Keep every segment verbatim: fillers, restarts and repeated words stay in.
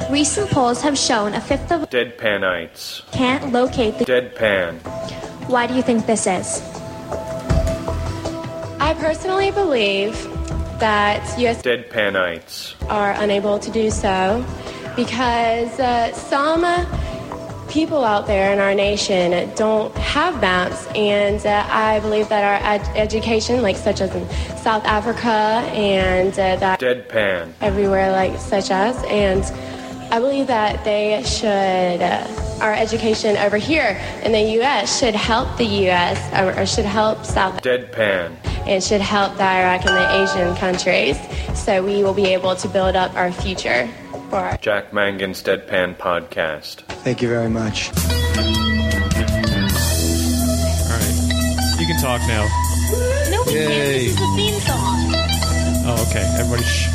Recent polls have shown a fifth of Deadpanites can't locate the deadpan. Why do you think this is? I personally believe that U S Deadpanites are unable to do so because uh, some people out there in our nation don't have maps, and uh, I believe that our ed- education, like such as in South Africa and uh, that deadpan everywhere, like such as, and I believe that they should, uh, our education over here in the U S should help the U S or, or should help South deadpan and should help the Iraq and the Asian countries, so we will be able to build up our future for our Jack Mangan's Deadpan Podcast. Thank you very much. All right. You can talk now. No, we can't. Yay. This is the theme song. Oh, okay. Everybody shh.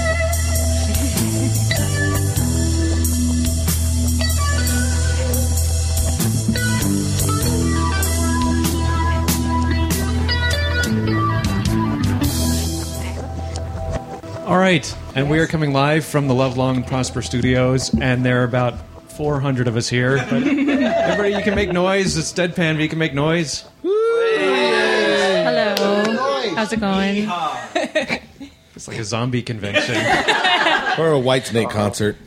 All right, and we are coming live from the Love Long and Prosper Studios, and there are about four hundred of us here. But everybody, you can make noise. It's deadpan, but you can make noise. Hello. How's it going? It's like a zombie convention. Or a Whitesnake concert.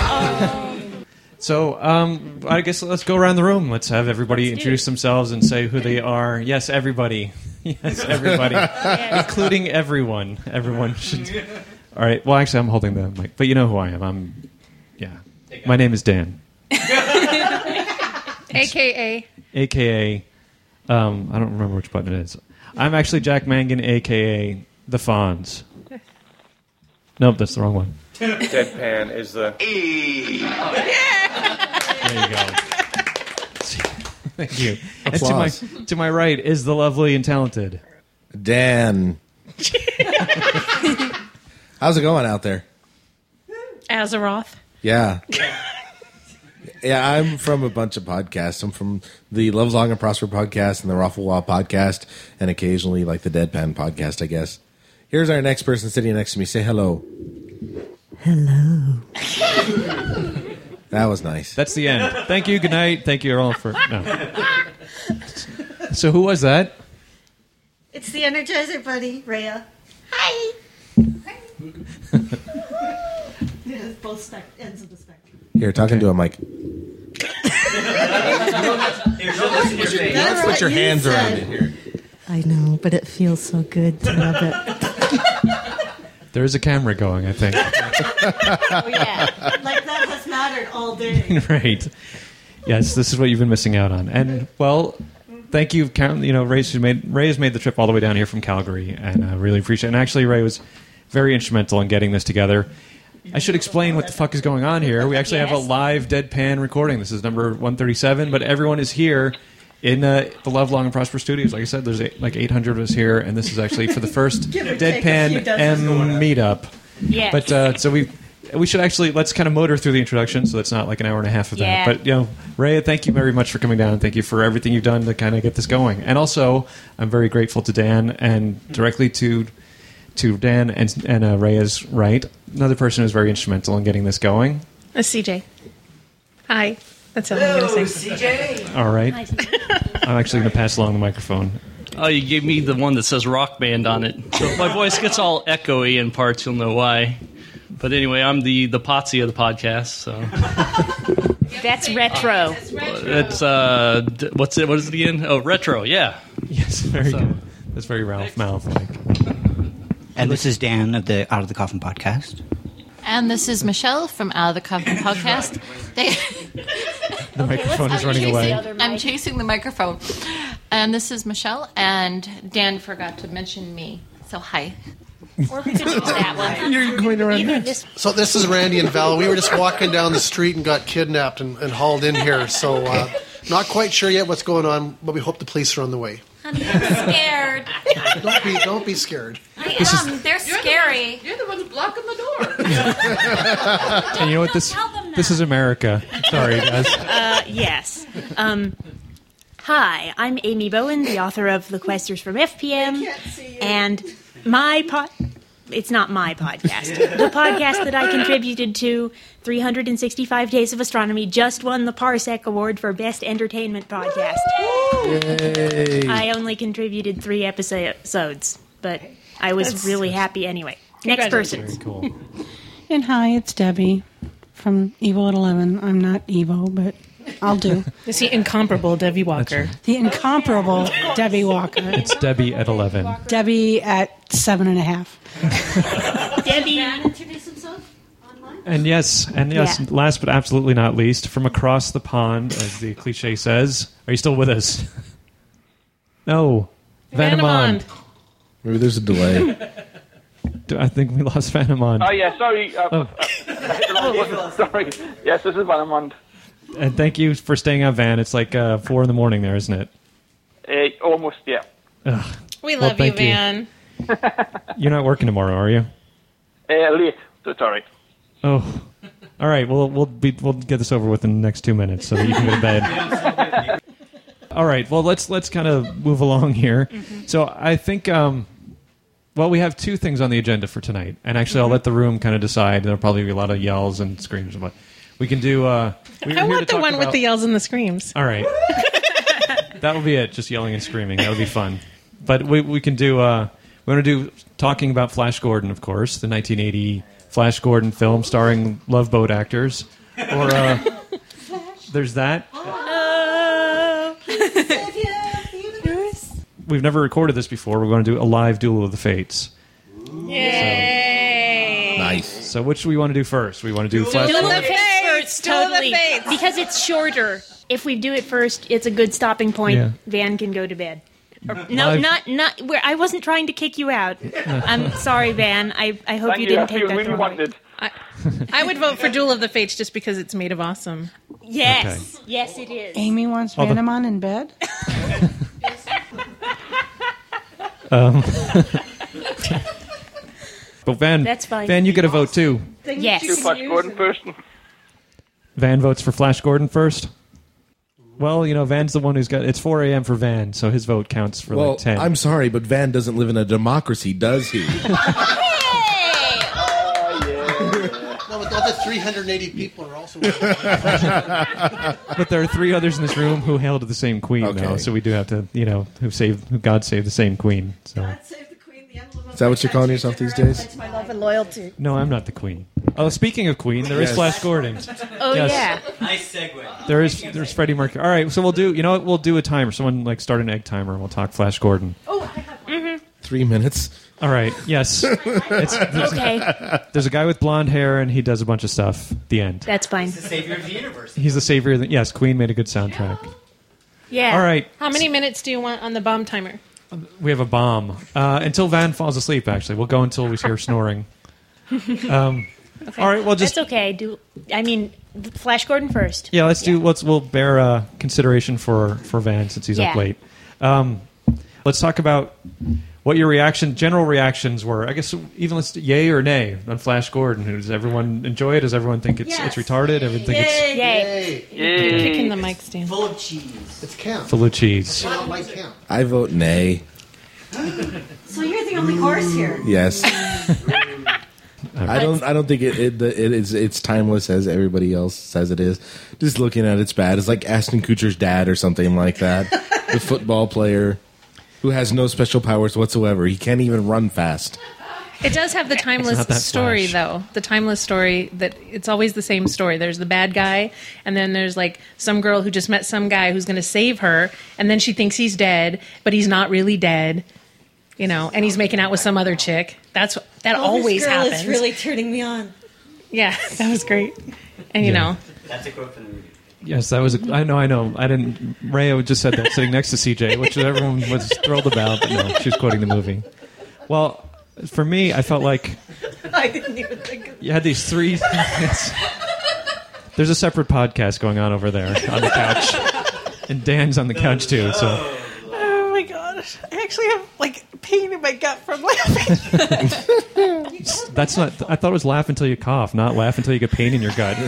So, um, I guess let's go around the room. Let's have everybody Let's do introduce it. themselves and say who they are. Yes, everybody. Yes, everybody. Including everyone. Everyone should... All right. Well, actually, I'm holding the mic, but you know who I am. I'm, yeah. My name is Dan, A K A. A K A. Um, I don't remember which button it is. I'm actually Jack Mangan, A K A the Fonz. Nope, that's the wrong one. Deadpan is the There you go. Thank you. And to my Applause. to my right is the lovely and talented Dan. How's it going out there? Azeroth. Yeah. Yeah, I'm from a bunch of podcasts. I'm from the Love Long and Prosper podcast and the Raffle Wall podcast, and occasionally like the Deadpan podcast, I guess. Here's our next person sitting next to me. Say hello. Hello. That was nice. That's the end. Thank you. Good night. Thank you all for. No. So who was that? It's the Energizer Bunny, Rhea. Hi. Yes, both spec- ends of the spectrum. Here, talking to a mic. That's Put your hands around it here. I know, but it feels so good to rub it. There is a camera going, I think. Oh, yeah. Like that has mattered all day. Right. Yes, this is what you've been missing out on. And, well, thank you, Karen. You know, Ray's made, Ray has made the trip all the way down here from Calgary, and I really appreciate it. And actually, Ray was very instrumental in getting this together. I should explain what the fuck is going on here. We actually have a live deadpan recording. This is number one thirty-seven, but everyone is here in uh, the Love Long and Prosper Studios. Like I said, there's eight, like eight hundred of us here, and this is actually for the first Give or take a few Deadpan dozen. M meetup. Yes. But uh, so we we should actually let's kind of motor through the introduction, so it's not like an hour and a half of Yeah. that. But you know, Ray, thank you very much for coming down. Thank you for everything you've done to kind of get this going. And also, I'm very grateful to Dan and directly to to Dan and and uh, Ray is right. Another person who's very instrumental in getting this going. That's C J. Hi. That's all I'm going to say. All right, I'm actually going to pass along the microphone. Oh, you gave me the one that says rock band on it. So if my voice gets all echoey in parts, you'll know why. But anyway, I'm the, the Potsy of the podcast. So That's retro. it's uh, d- what's it? What is it again? Oh, retro. Yeah. Yes, very So- good. That's very Ralph Mouth like. And this is Dan of the Out of the Coffin podcast. And this is Michelle from Out of the Coffin podcast. They, The microphone is running away. I'm chasing the microphone. And this is Michelle, and Dan forgot to mention me. So hi. Or we could do that one. You're going around Either next. this. So this is Randy and Val. We were just walking down the street and got kidnapped and, and hauled in here. So uh, not quite sure yet what's going on, but we hope the police are on the way. Honey, I'm scared. Don't be don't be scared. I am. They're scary. You're the one who's blocking the door. And you know what? This this is America. Sorry, guys. Uh, yes. Um, hi, I'm Amy Bowen, the author of The Questers from F P M, and my pod. it's not my podcast. The podcast that I contributed to, three hundred sixty-five Days of Astronomy, just won the Parsec Award for Best Entertainment Podcast. Yay. I only contributed three episodes, but I was That's- really happy anyway. Next person. Very cool. And hi, it's Debbie from Evo at eleven. I'm not Evo, but I'll do. It's the incomparable Debbie Walker. The incomparable Debbie Walker. It's Debbie at eleven. Debbie at seven and a half. Debbie. Introduce himself online. And yes, and yes, Yeah. last but absolutely not least, from across the pond, as the cliche says, are you still with us? No. Vanamond. Maybe there's a delay. I think we lost Vanamond. Oh, yeah, sorry. Uh, Oh. uh, sorry. Yes, this is Vanamond. And thank you for staying on, Van. It's like uh, four in the morning there, isn't it? Uh, almost, yeah. Ugh. We Well, love you, thank you. Van. You're not working tomorrow, are you? Uh, late, so sorry. Oh. All right. Well, we'll be, we'll get this over with in the next two minutes so that you can go to bed. All right. Well, let's let's kind of move along here. Mm-hmm. So I think, um, well, we have two things on the agenda for tonight, and actually, I'll let the room kind of decide. There'll probably be a lot of yells and screams, but we can do. Uh, we were I here want to the talk one with about- the yells and the screams. All right. That'll be it. Just yelling and screaming. That'll be fun. But we we can do. Uh, we want to do talking about Flash Gordon, of course, the nineteen eighty Flash Gordon film starring Love Boat actors. Or uh, there's that. We've never recorded this before. We're going to do a live Duel of the Fates. Yay! Nice. So which do we want to do first? We want to do Flash Duel Gordon? of the Fates, Duel of the totally. Fates. Because it's shorter. If we do it first, it's a good stopping point. Yeah. Van can go to bed. Or, no, Live- not not. Where I wasn't trying to kick you out. I'm sorry, Van. I, I hope Thank you you. I didn't take feel that really the wrong way. wanted. I, I would vote for Duel of the Fates just because it's made of awesome. Yes, yes, it is. Amy wants All the- Vanamon in bed. Um, but Van, That's fine. Van, you get a vote too. Yes. Do Flash Gordon first. Van votes for Flash Gordon first. Well, you know, Van's the one who's got. It's four a.m. for Van, so his vote counts for Well, like ten. I'm sorry, but Van doesn't live in a democracy, does he? No, but the other three hundred eighty people are also. But there are three others in this room who hail to the same queen, Okay. though. So we do have to, you know, who saved, who God saved the same queen. So Is that what you're calling yourself these days? That's my love and loyalty. no, I'm not the queen. Oh, speaking of queen, there is Yes. Flash Gordon. Oh Yes. yeah. Nice segue. There is there's Freddie Mercury. All right, so we'll do. You know what? We'll do a timer. Someone like start an egg timer, and we'll talk Flash Gordon. Three minutes. All right. Yes. It's, there's, Okay, there's a guy with blonde hair, and he does a bunch of stuff. The end. that's fine. The savior of the universe. He's the savior. Of the, yes, Queen made a good soundtrack. Yeah. All right. How many minutes do you want on the bomb timer? We have a bomb uh, until Van falls asleep. Actually, we'll go until we hear snoring. Um, Okay. All right. Well, just That's okay. Do I mean Flash Gordon first? yeah. Let's do. Let's we'll bear uh, consideration for for Van since he's up Yeah. late. Um, let's talk about what your reaction, general reactions were. I guess even let's yay or nay on Flash Gordon. Does everyone enjoy it? Does everyone think it's Yes. it's retarded? Everyone think it's Yay! Keep kicking the mic stand. Full of cheese. It's camp. full of cheese? It's not like camp. I vote nay. So you're the only horse here. Yes. I don't. I don't think it, it, it is. It's timeless as everybody else says it is. Just looking at it's bad. It's like Ashton Kutcher's dad or something like that. The football player who has no special powers whatsoever. He can't even run fast. It does have the timeless not that story, Flash. though. The timeless story that it's always the same story. There's the bad guy, and then there's like some girl who just met some guy who's going to save her, and then she thinks he's dead, but he's not really dead. You know, and he's making out with some other chick. That's that Oh, always this girl happens. is really turning me on. Yeah, that was great. And you Yeah. know, That's a quote from the movie. Yes, that was. A, I know. I know. I didn't. Rhea just said that sitting next to C J, which everyone was thrilled about. But no, she was quoting the movie. Well, for me, I felt like I didn't even think of you had these three. it's- there's a separate podcast going on over there on the couch, and Dan's on the couch too. So Oh my gosh. I actually have like pain in my gut from laughing. that's not. I thought it was laugh until you cough, not laugh until you get pain in your gut.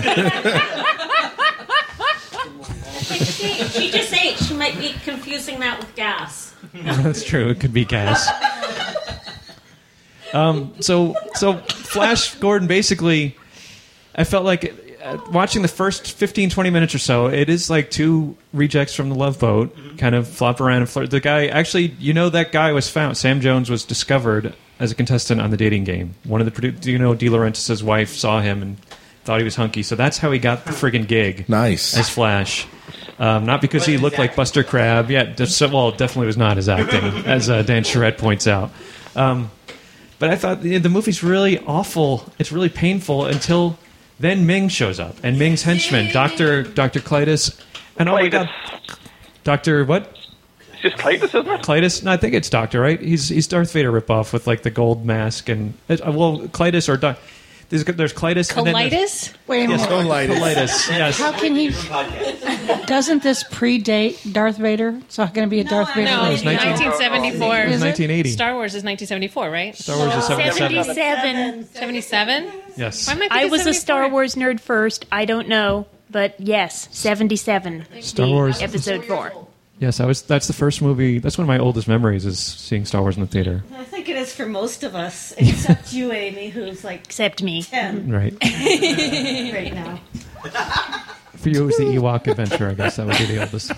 She, she just ate. She might be confusing that with gas. That's true. It could be gas. Um, so, so Flash Gordon, basically, I felt like uh, watching the first fifteen, twenty minutes or so, it is like two rejects from the Love Boat, kind of flop around and flirt. The guy, actually, you know that guy was found. Sam Jones was discovered as a contestant on the dating game. One of the produ- do you know De Laurentiis' wife saw him and thought he was hunky, so that's how he got the friggin' gig. Nice. As Flash. Um, not because he looked like Buster Crabbe. Yeah, just, well, it definitely was not his acting, as uh, Dan Charette points out. Um, but I thought the, the movie's really awful. It's really painful until then Ming shows up. And Ming's henchman, Doctor Doctor Clytus. And oh my God. Doctor what? It's just Clytus, isn't it? Clytus? No, I think it's Doctor, right? He's he's Darth Vader ripoff with like the gold mask and... Uh, well, Clytus or... Doc, There's, there's Clytus. And then Colitis? Wait a yes, minute. colitis. Colitis, yes. How can he... Doesn't this predate Darth Vader? So how can it be a Darth Vader? No, it's nineteen nineteen seventy-four. It was nineteen eighty. Star Wars is nineteen seventy-four, right? Star Wars is seventy-seven. seventy-seven. seventy-seven? Yes. Why am I I thinking was a seventy-four? Star Wars nerd first. I don't know, but yes, seventy-seven. Star The Wars- episode four. Yes, I was. That's the first movie. That's one of my oldest memories is seeing Star Wars in the theater. I think it is for most of us, except you, Amy, who's like except me ten Right. right now. For you, it was the Ewok Adventure. I guess that would be the oldest.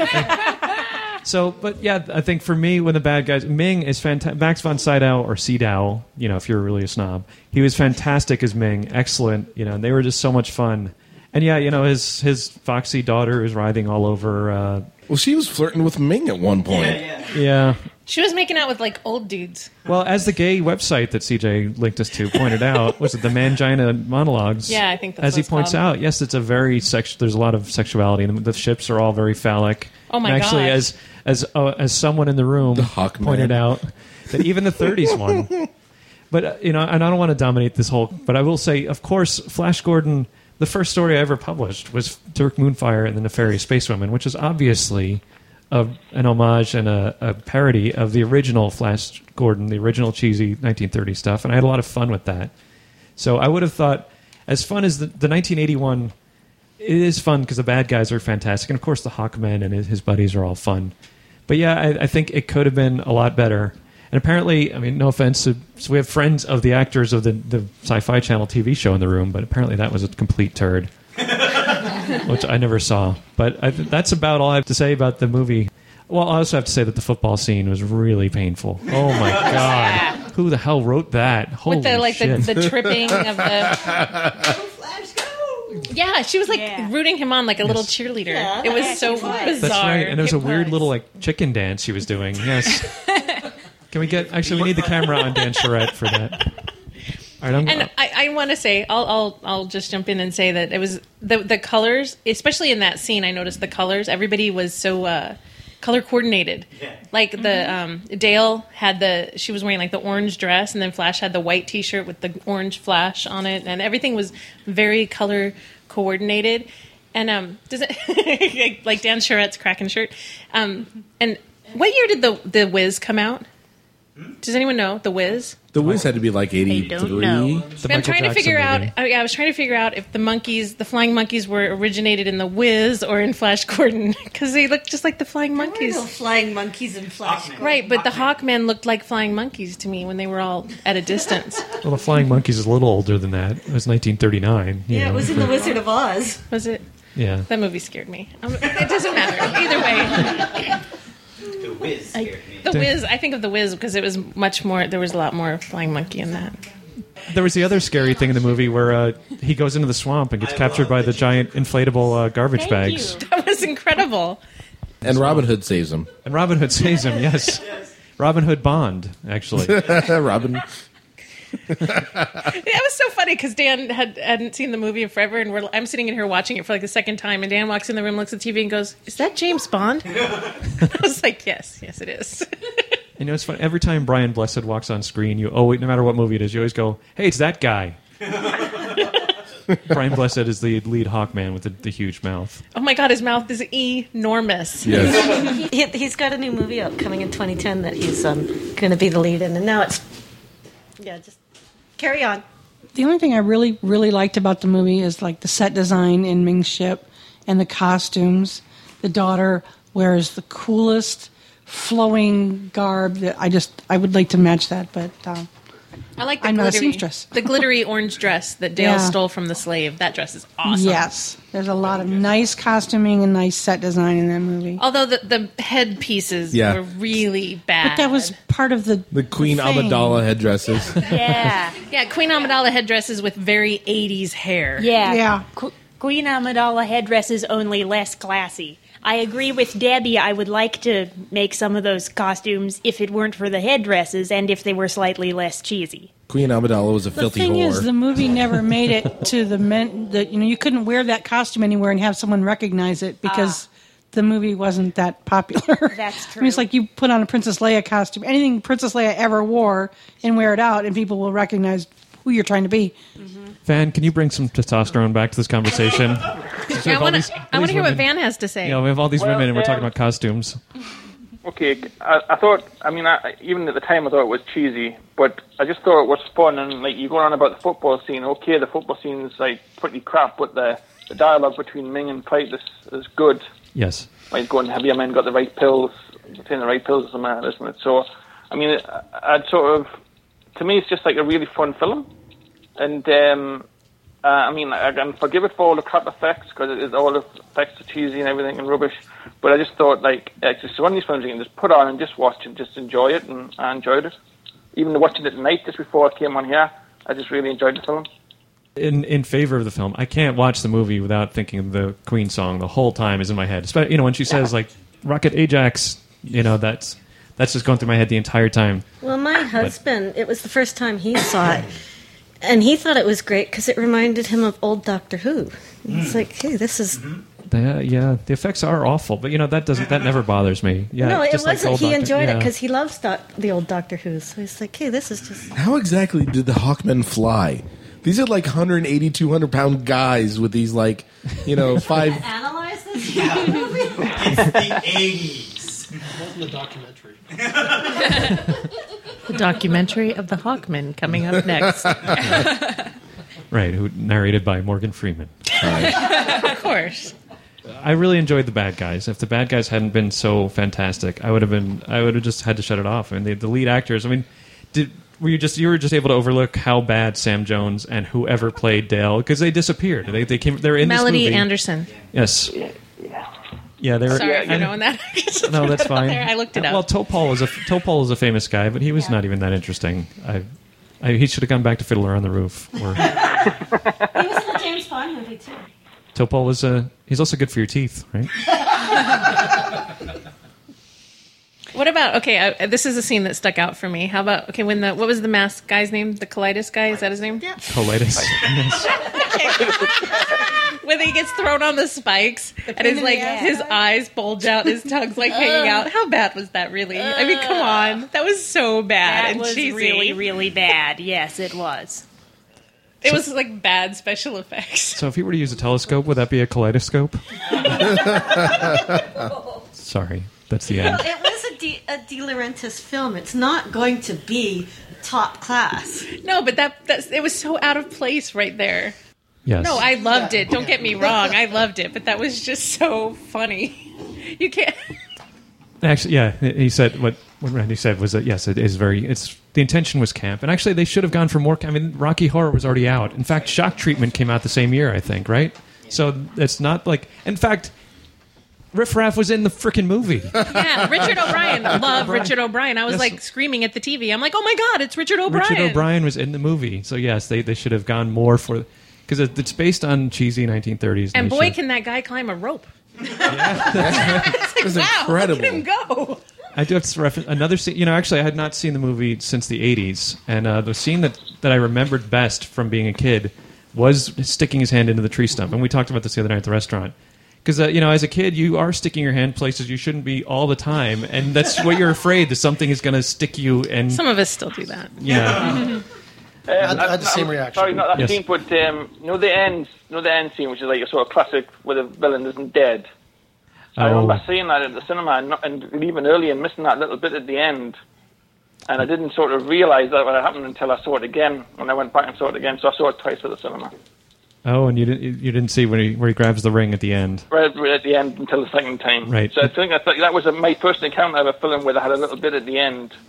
So, but yeah, I think for me, when the bad guys, Ming is fantastic. Max von Sydow or Sydow, you know, if you're really a snob, he was fantastic as Ming. Excellent, you know, and they were just so much fun. And yeah, you know, his his foxy daughter is writhing all over. Uh, well, she was flirting with Ming at one point. Yeah, yeah. yeah. She was making out with like old dudes. Well, as the gay website that C J linked us to pointed out, was it the Mangina Monologues? Yeah, I think that's as he what it's points called. out, yes, it's a very sex. There's a lot of sexuality, and the ships are all very phallic. Oh my and actually, gosh. as as uh, as someone in the room pointed out, that even the thirties one. But uh, you know, and I don't want to dominate this whole. But I will say, of course, Flash Gordon. The first story I ever published was Dirk Moonfire and the Nefarious Space Women, which is obviously a, an homage and a, a parody of the original Flash Gordon, the original cheesy nineteen thirties stuff, and I had a lot of fun with that. So I would have thought, as fun as the, the nineteen eighty-one, it is fun because the bad guys are fantastic, and of course the Hawkman and his, his buddies are all fun. But yeah, I, I think it could have been a lot better. And apparently, I mean, no offense, to, so we have friends of the actors of the, the Sci-Fi Channel T V show in the room, but apparently that was a complete turd, which I never saw. But I, that's about all I have to say about the movie. Well, I also have to say that the football scene was really painful. Oh my God. Who the hell wrote that? Holy With the like the, shit. the tripping of the. Yeah, she was like rooting him on like a little cheerleader. Yeah, it was yeah, so she was. bizarre. That's right. And there was a It weird was. little like chicken dance she was doing. Yes. Can we get? Actually, we need the camera on Dan Charette for that. All right, I'm, And I, I want to say, I'll, I'll, I'll just jump in and say that it was the the colors, especially in that scene. I noticed the colors. Everybody was so uh, color coordinated. Like the um, Dale had the, she was wearing like the orange dress, and then Flash had the white T-shirt with the orange flash on it, and everything was very color coordinated. And um, does it like Dan Charette's Kraken shirt? Um, and what year did the the Wiz come out? Does anyone know the Wiz? The Wiz had to be like eighty-three. I'm trying to figure out. I, I was trying to figure out if the monkeys, the flying monkeys, were originated in the Wiz or in Flash Gordon because they look just like the flying monkeys. No flying monkeys in Flash. Right, but the Hawkmen looked like flying monkeys to me when they were all at a distance. well, the Flying Monkeys is a little older than that. It was nineteen thirty-nine. you Yeah, know. it was in The Wizard of Oz. Was it? Yeah. That movie scared me. Um, it doesn't matter either way. The Wiz scared me. The Wiz. I think of the Wiz because it was much more. There was a lot more flying monkey in that. There was the other scary thing in the movie where uh, he goes into the swamp and gets captured by the giant inflatable uh, garbage bags. That was incredible. And Robin Hood saves him. And Robin Hood saves him, yes. Robin Hood Bond, actually. Robin. It was so funny because Dan had, hadn't seen the movie in forever, and we're, I'm sitting in here watching it for like the second time, and Dan walks in the room, looks at the T V, and goes, "Is that James Bond?" I was like, "Yes, yes, it is." You know, it's funny. Every time Brian Blessed walks on screen, you always, no matter what movie it is, you always go, "Hey, it's that guy." Brian Blessed is the lead Hawkman with the, the huge mouth. Oh my God, his mouth is enormous. Yes. he, he's got a new movie out coming in twenty ten that he's um, going to be the lead in, and now it's yeah, just carry on. The only thing I really, really liked about the movie is like the set design in Ming's ship and the costumes. The daughter wears the coolest flowing garb that I just I would like to match that, but um, I like the I'm not a glittery, seamstress. the glittery orange dress that Dale Yeah. stole from the slave. That dress is awesome. Yes, there's a lot of nice costuming and nice set design in that movie. Although the, the head pieces Yeah. were really bad. But that was part of the The Queen thing. Amidala headdresses. Yeah. Yeah, Queen Amidala headdresses with very eighties hair. Yeah. Yeah. Qu- Queen Amidala headdress is only less classy. I agree with Debbie. I would like to make some of those costumes if it weren't for the headdresses and if they were slightly less cheesy. Queen Amidala was a The filthy thing whore. is, the movie never made it to the men. That you know, you couldn't wear that costume anywhere and have someone recognize it because the movie wasn't that popular. That's I mean, it's like you put on a Princess Leia costume, anything Princess Leia ever wore, and wear it out, and people will recognize who you're trying to be. Van, can you bring some testosterone back to this conversation? Yeah, I want to I want to hear what Van has to say. Yeah, we have all these Well, women and we're um, talking about costumes. Okay, I, I thought, I mean, I, even at the time I thought it was cheesy, but I just thought it was fun, and like, you go on about the football scene, okay, the football scene is like pretty crap, but the, the dialogue between Ming and Pike is, is good. Yes. Like going, have your men got the right pills, taking the right pills or something like that, isn't it? So, I mean, it, I'd sort of, to me, it's just like a really fun film, and um, uh, I mean, I can forgive it for all the crap effects, because it is all the effects are cheesy and everything and rubbish, but I just thought, like, it's just one of these films you can just put on and just watch and just enjoy it, and I enjoyed it. Even watching it at night just before I came on here, I just really enjoyed the film. In in favor of the film, I can't watch the movie without thinking of the Queen song. The whole time is in my head. Especially, you know, when she says like "Rocket Ajax," you know, that's that's just going through my head the entire time. Well, my husband, it was the first time he saw it, and he thought it was great because it reminded him of old Doctor Who. It's like, hey, this is... The, yeah, the effects are awful, but you know that doesn't that never bothers me. Yeah, no, it just like wasn't. old He Doctor- enjoyed it yeah. because he loves doc- the old Doctor Who. So he's like, hey, this is just... How exactly did the Hawkmen fly? These are like one eighty, two hundred pound guys with these, like, you know, five. Analyze this movie? It's the eighties. The documentary. The documentary of the Hawkmen coming up next. Right, who narrated by Morgan Freeman. Of course. I really enjoyed the bad guys. If the bad guys hadn't been so fantastic, I would have been. I would have just had to shut it off. I mean, the, the lead actors. I mean, did were you just you were just able to overlook how bad Sam Jones and whoever played Dale, because they disappeared. They they came. They're in Melody this movie. Anderson. Yes. Yeah, they were. Sorry for and- knowing that. No, that's fine. There, I looked it up. Well, Topol is a Topol is a famous guy, but he was not even that interesting. I, I he should have gone back to Fiddler on the Roof. Or He was in the James Bond movie, too. Topol is a. He's also good for your teeth, right? What about, okay, I, this is a scene that stuck out for me. How about, okay, when the, what was the mask guy's name? The Colitis guy? Is that his name? Yeah. Colitis. When he gets thrown on the spikes and his, like, his eyes bulge out, his tongue's, like, hanging out. How bad was that, really? I mean, come on. That was so bad That and was cheesy. really, really bad. Yes, it was. It was, like, bad special effects. So if he were to use a telescope, would that be a kaleidoscope? Sorry, that's the end. It was a De, a De Laurentiis film. It's not going to be top class. No, but that that's, it was so out of place right there. Yes. No, I loved it. Don't get me wrong. I loved it, but that was just so funny. You can't... Actually, yeah, he said what what Randy said was that yes, it is very. It's the intention was camp, and actually they should have gone for more. I mean, Rocky Horror was already out. In fact, Shock Treatment came out the same year, I think, right? So it's not like. In fact, Riff Raff was in the freaking movie. Yeah, Richard O'Brien. Love Richard O'Brien. I was Yes. like screaming at the T V. I'm like, oh my god, it's Richard O'Brien. Richard O'Brien was in the movie, so yes, they they should have gone more for because it, it's based on cheesy nineteen thirties. And they boy, should- can that guy climb a rope. It was Wow, incredible. look at him go. I do have to reference another scene. You know, actually, I had not seen the movie since the eighties, and uh, the scene that, that I remembered best from being a kid was sticking his hand into the tree stump. And we talked about this the other night at the restaurant. Because, uh, you know, as a kid, you are sticking your hand places you shouldn't be all the time, and that's what you're afraid that something is going to stick you. And Some of us still do that. yeah, I had- I had the same reaction. Sorry, not that Yes. scene, but um, you know the end, you know the end scene, which is like a sort of classic where the villain isn't dead. I Oh. remember seeing that at the cinema and, not, and leaving early and missing that little bit at the end. And I didn't sort of realise that what had happened until I saw it again, and I went back and saw it again. So I saw it twice at the cinema. oh, and you didn't you didn't see when he where he grabs the ring at the end. Right, right at the end until the second time. Right. So I think that, that was a, my first encounter of a film where they had a little bit at the end.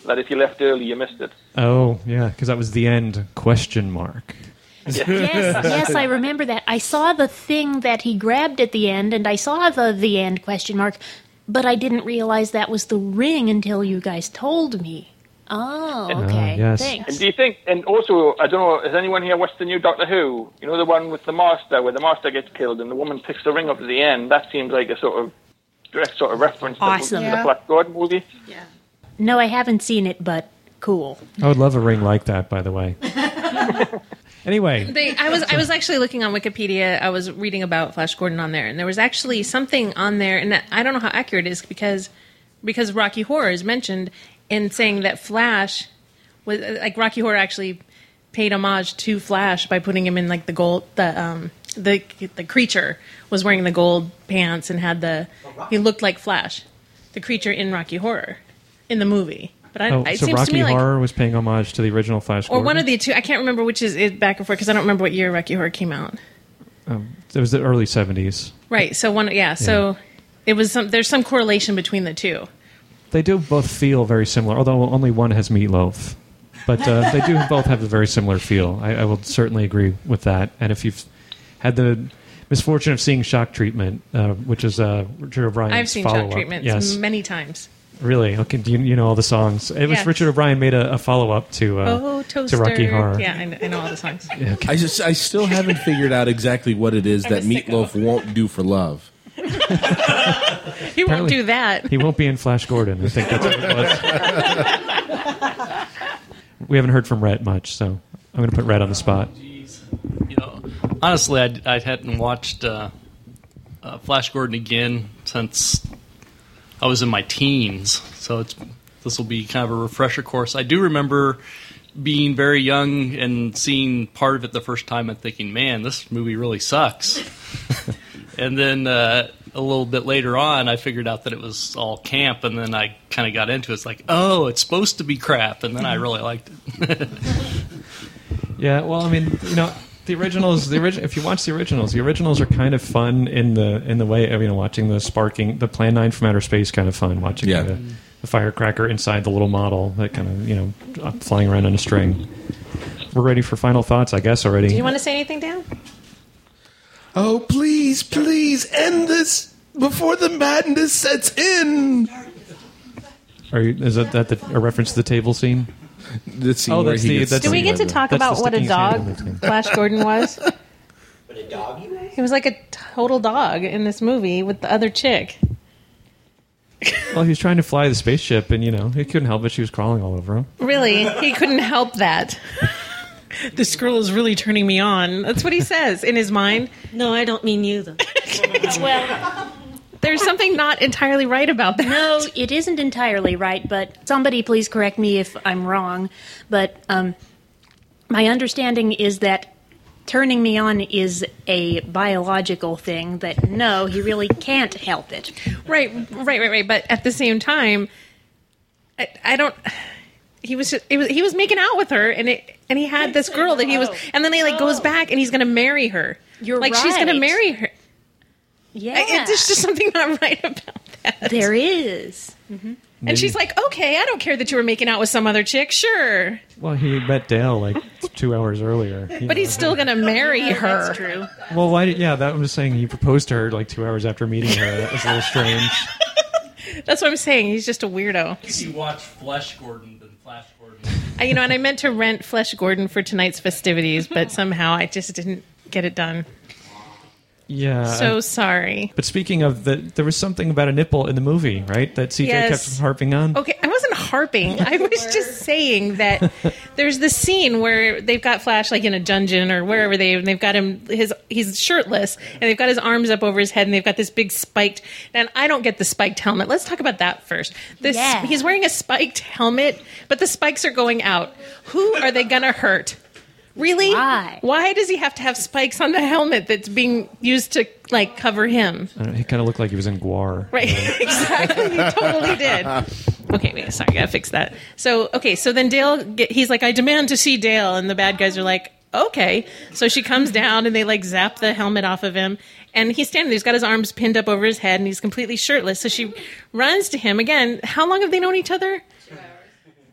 that if you left early, you missed it. Oh, yeah, because that was the end question mark. Yes, yes, I remember that. I saw the thing that he grabbed at the end, and I saw the the end question mark, but I didn't realize that was the ring until you guys told me. Oh, okay. Uh, yes. Thanks. And do you think, and also, I don't know, has anyone here watched the new Doctor Who? You know, the one with the Master, where the Master gets killed and the woman picks the ring up at the end? That seems like a sort of direct sort of reference Awesome. to Yeah. the Flash Gordon movie. Yeah. No, I haven't seen it, but cool. I would love a ring like that, by the way. Anyway. They, I was I was actually looking on Wikipedia. I was reading about Flash Gordon on there, and there was actually something on there, and I don't know how accurate it is because because Rocky Horror is mentioned in saying that Flash was like Rocky Horror actually paid homage to Flash by putting him in like the gold the um the the creature was wearing the gold pants and had the he looked like Flash, the creature in Rocky Horror in the movie. But I, oh, it so seems Rocky to me like Horror was paying homage to the original Flash or Gordon? one of the two. I can't remember which is it back and forth because I don't remember what year Rocky Horror came out. Um, it was the early seventies. Right. So one. Yeah. So it was some. There's some correlation between the two. They do both feel very similar, although only one has meatloaf. But uh, they do both have a very similar feel. I, I will certainly agree with that. And if you've had the misfortune of seeing Shock Treatment, uh, which is uh, Richard O'Brien's I've seen follow-up. Shock Treatments Yes. many times. Really? Okay. Do you, you know all the songs? It was Yeah. Richard O'Brien made a, a follow-up to uh, oh, Toaster. to Rocky Horror. Yeah, I know, I know all the songs. Yeah, okay. I just I still haven't figured out exactly what it is I'm that a sicko. Meatloaf won't do for love. He won't Apparently- do that. He won't be in Flash Gordon. I think that's what it was. We haven't heard from Rhett much, so I'm going to put Rhett on the spot. You know, honestly, I, I hadn't watched uh, uh, Flash Gordon again since I was in my teens, so it's this will be kind of a refresher course. I do remember being very young and seeing part of it the first time and thinking, man, this movie really sucks. And then uh, a little bit later on, I figured out that it was all camp, and then I kind of got into it. It's like, oh, it's supposed to be crap, and then I really liked it. Yeah, well, I mean, you know, the originals. The origi- If you watch the originals, the originals are kind of fun in the in the way of, you know, watching the sparking, the Plan Nine from Outer Space, kind of fun. Watching Yeah. the, the firecracker inside the little model that kind of, you know, up- flying around on a string. We're ready for final thoughts, I guess. Already. Do you want to say anything, Dan? Oh, please, please end this before the madness sets in. Are you, is that, that the, a reference to the table scene? The scene oh, where that's he the. gets That's Do we the- get to talk that's about the what a sticking his hand dog in the thing. Flash Gordon was? But a dog he was? He was like a total dog in this movie with the other chick. Well, he was trying to fly the spaceship, and, you know, he couldn't help it. She was crawling all over him. Really, he couldn't help that. This girl is really turning me on. That's what he says in his mind. No, I don't mean you, though. Well, There's something not entirely right about that. no, it isn't entirely right, but somebody please correct me if I'm wrong. But um, my understanding is that turning me on is a biological thing, that no, he really can't help it. Right, right, right, right. But at the same time, I, I don't. He was, just, it was he was making out with her, and it and he had this girl that he was, and then he like goes back and he's going to marry her. You're like she's going to right. marry her. Yeah. I, it, there's just something not right about that. There is. Mm-hmm. And she's like, okay, I don't care that you were making out with some other chick, sure. Well, he met Dale like two hours earlier. you But know. he's still going to marry her. That's true. Well, why? Did, yeah, that was saying he proposed to her like two hours after meeting her. That was a little strange. That's what I'm saying. He's just a weirdo. If you watch Flash Gordon, then Flash Gordon. I, you know, and I meant to rent Flesh Gordon for tonight's festivities, but somehow I just didn't get it done. Yeah. So I- sorry. But speaking of the, there was something about a nipple in the movie, right? That C J Yes. kept harping on. Okay, I wasn't harping. I was just saying that there's this scene where they've got Flash like in a dungeon or wherever they and they've got him his he's shirtless and they've got his arms up over his head and they've got this big spiked and I don't get the spiked helmet. Let's talk about that first. This Yeah. he's wearing a spiked helmet, but the spikes are going out. Who are they gonna hurt? Really? Why? Why does he have to have spikes on the helmet that's being used to like cover him? I don't know, he kind of looked like he was in Guar. Right, exactly. He totally did. Okay, wait, sorry, I gotta fix that. So, okay, so then Dale, get, he's like, I demand to see Dale, and the bad guys are like, okay. So she comes down, and they like zap the helmet off of him, and he's standing there. He's got his arms pinned up over his head, and he's completely shirtless. So she runs to him again. How long have they known each other?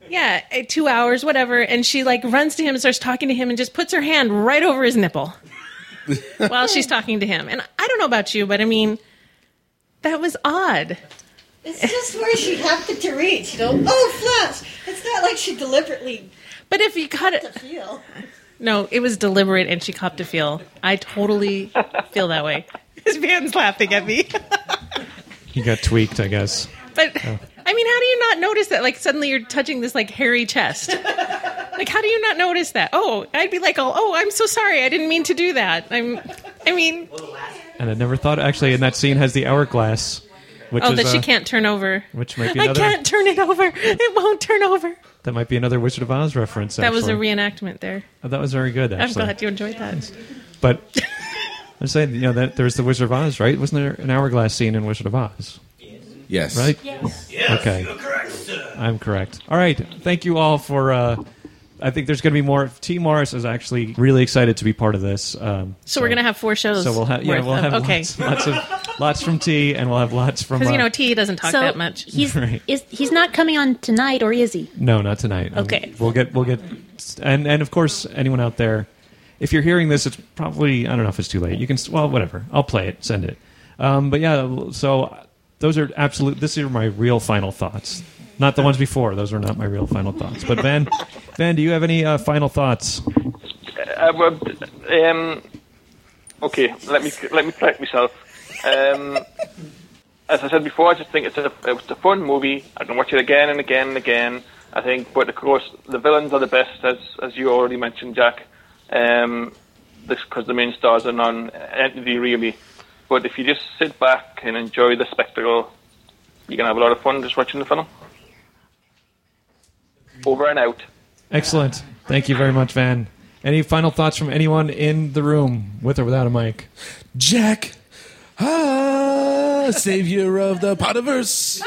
Yeah, eh, two hours, whatever. And she like runs to him and starts talking to him and just puts her hand right over his nipple while she's talking to him. And I don't know about you, but I mean, that was odd. It's just where she happened to reach. You know, oh, Flash! It's not like she deliberately. But if you cut it, to feel. No, it was deliberate, and she copped to feel. I totally feel that way. This man's laughing at me. He got tweaked, I guess. But Oh. I mean, how do you not notice that? Like suddenly you're touching this like hairy chest. Like how do you not notice that? Oh, I'd be like, oh, oh, I'm so sorry. I didn't mean to do that. I'm. I mean. And I never thought, actually, in that scene has the hourglass. Which oh, is, that she uh, can't turn over. Which might be I another. can't turn it over. It won't turn over. That might be another Wizard of Oz reference. That was a actually. reenactment there. Oh, that was very good, I'm actually. glad you enjoyed that. But I'm saying, you know, that there's the Wizard of Oz, right? Wasn't there an hourglass scene in Wizard of Oz? Yes. Right? Yes. Yes, Okay. you're correct, sir. I'm correct. All right. Thank you all for. Uh, I think there's going to be more. T. Morris is actually really excited to be part of this. Um, So, we're gonna have four shows. So we'll have yeah worth we'll of- have okay. lots, lots of lots from T, and we'll have lots from. Because you uh, know T doesn't talk So that much. He's Right. is he's not coming on tonight, or is he? No, not tonight. Um, Okay. We'll get we'll get and and of course anyone out there, if you're hearing this, it's probably I don't know if it's too late. You can well whatever. I'll play it. Send it. Um, but yeah, so those are absolute. This are my real final thoughts. Not the ones before. Those are not my real final thoughts. But Van, Van, do you have any uh, final thoughts? Uh, well, um, okay, let me let me correct myself. Um, as I said before, I just think it's a it's a fun movie. I can watch it again and again and again. I think, but of course, the villains are the best, as as you already mentioned, Jack. Um, this because the main stars are non-entity really. But if you just sit back and enjoy the spectacle, you can have a lot of fun just watching the film. Over and out. Excellent. Thank you very much, Van. Any final thoughts from anyone in the room, with or without a mic? Jack, ah, savior of the Potterverse.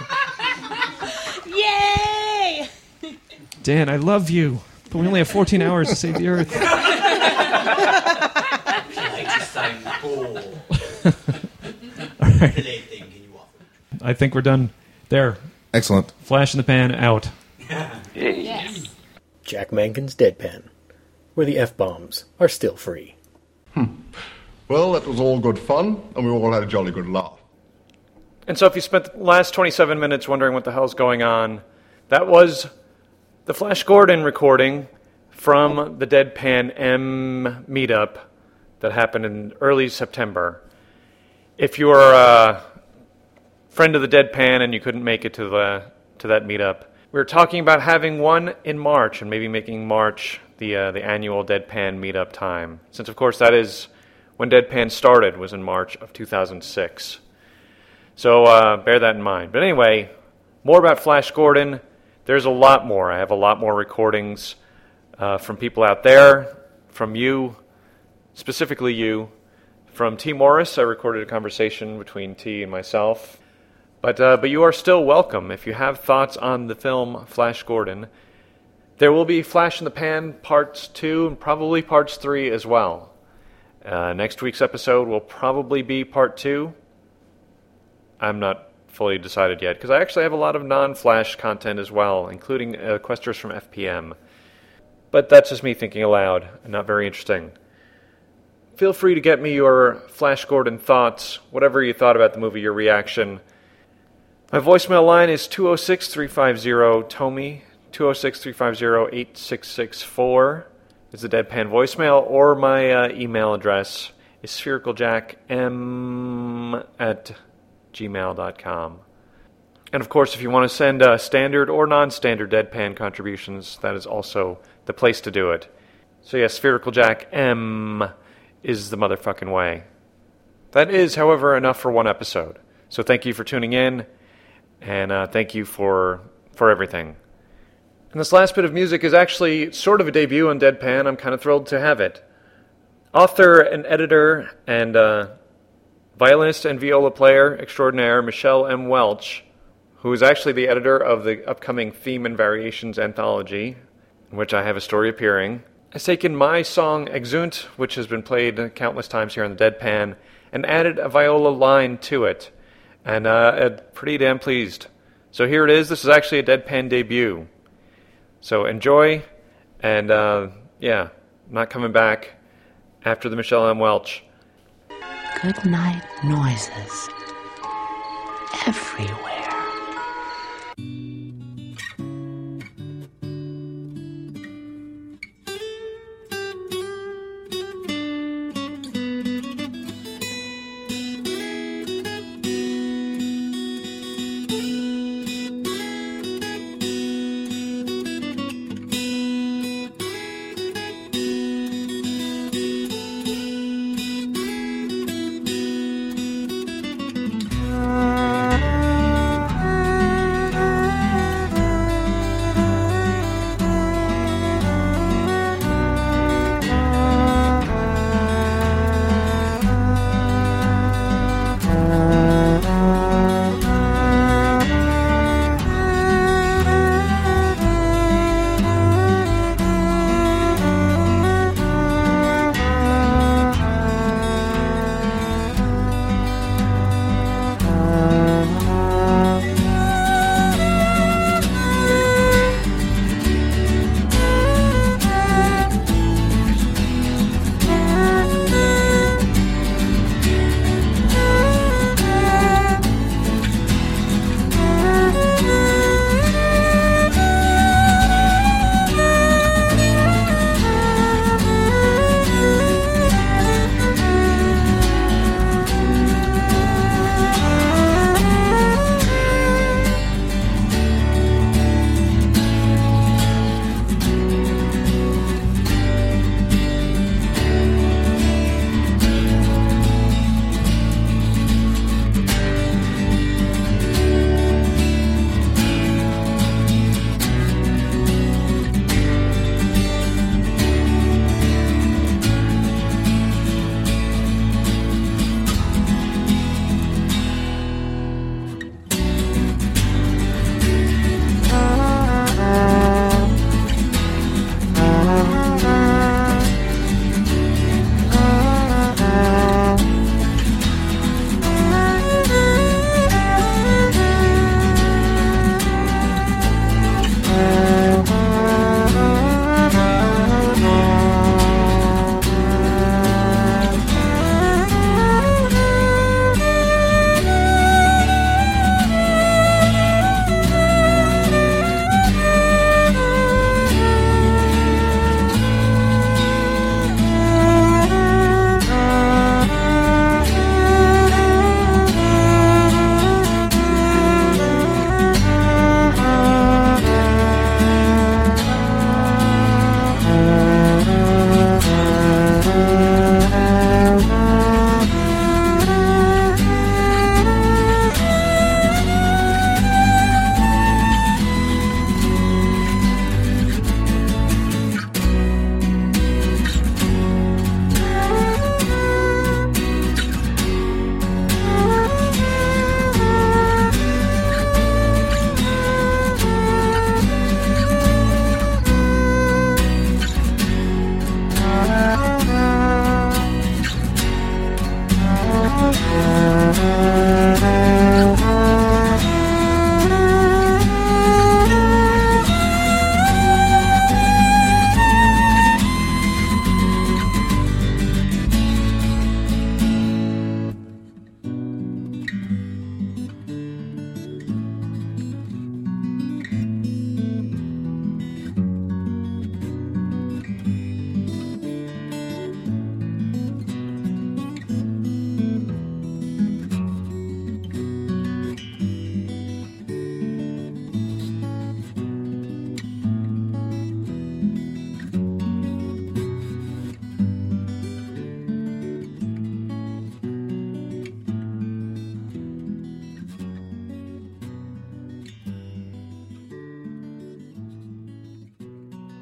Yay! Dan, I love you, but we only have fourteen hours to save the Earth. All right. I think we're done there. Excellent. Flash in the pan, out. Yes. Jack Mankin's Deadpan, where the F-bombs are still free. Well, that was all good fun, and we all had a jolly good laugh. And so if you spent the last twenty-seven minutes wondering what the hell's going on, that was the Flash Gordon recording from the Deadpan M meetup that happened in early September. If you're a friend of the Deadpan and you couldn't make it to the to that meetup, we were talking about having one in March and maybe making March the uh, the annual Deadpan meetup time, since of course that is when Deadpan started, was in March of two thousand six. So uh, bear that in mind. But anyway, more about Flash Gordon. There's a lot more. I have a lot more recordings uh, from people out there, from you, specifically you. From T. Morris, I recorded a conversation between T and myself. But uh, but you are still welcome. If you have thoughts on the film Flash Gordon, there will be Flash in the Pan parts two and probably parts three as well. Uh, next week's episode will probably be part two. I'm not fully decided yet, because I actually have a lot of non-Flash content as well, including uh, Questers from F P M. But that's just me thinking aloud, and not very interesting. Feel free to get me your Flash Gordon thoughts, whatever you thought about the movie, your reaction. My voicemail line is two oh six, three five zero, T O M I, two oh six, three five zero, eight six six four is the Deadpan voicemail, or my uh, email address is sphericaljackm at gmail dot com. And of course, if you want to send uh, standard or non-standard Deadpan contributions, that is also the place to do it. So yes, sphericaljackm is the motherfucking way. That is, however, enough for one episode. So thank you for tuning in, and uh, thank you for for everything. And this last bit of music is actually sort of a debut on Deadpan. I'm kind of thrilled to have it. Author and editor and uh, violinist and viola player extraordinaire Michelle M. Welch, who is actually the editor of the upcoming Theme and Variations anthology, in which I have a story appearing, has taken my song Exunt, which has been played countless times here on the Deadpan, and added a viola line to it. And uh, I'm pretty damn pleased. So here it is. This is actually a Deadpan debut. So enjoy, and uh, yeah, not coming back after the Michelle M. Welch. Good night noises everywhere.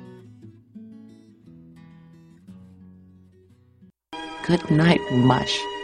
Good night, mush.